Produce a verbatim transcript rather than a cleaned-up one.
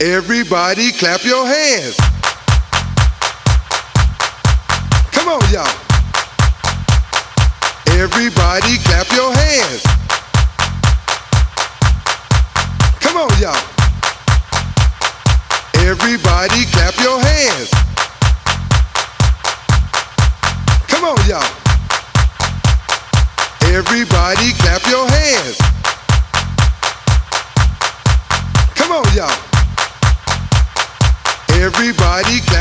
Everybody clap your hands. Come on, y'all. Everybody clap your hands. Come on, y'all. Everybody clap your hands. Come on, y'all. Everybody clap your hands. Come on, y'all. Everybody clap.